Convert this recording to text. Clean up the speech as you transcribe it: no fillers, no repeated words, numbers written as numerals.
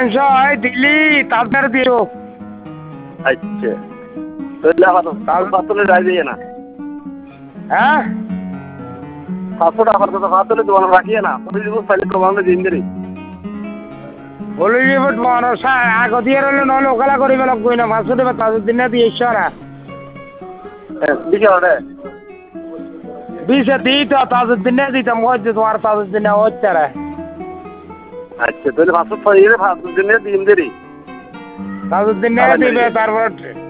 মাংস হয় দিলি তারপরে দিও। আচ্ছা তাহলে আমার পাতলে যাই দিয়ে না। হ্যাঁ 700 টাকা তো পাতলে দোকানে রাখিয়ে না পুলিশ তাহলে প্রমাণ দিন দেরি বলি রিপোর্ট বড় আগ দিয়ে রইলে নহলে ওখালা করিবে লাগবই না 500 টাকা তাদের দিনে দিয়ে ইশারা দিকে ওরে দিছে দিই তো তাদের দিনে দিতাম হচ্ছে তোমার তাদের দিনে হচ্ছে রে। আচ্ছা তাহলে 500 দিনে দিন দেরি তাদের দিনে দিবে তারপর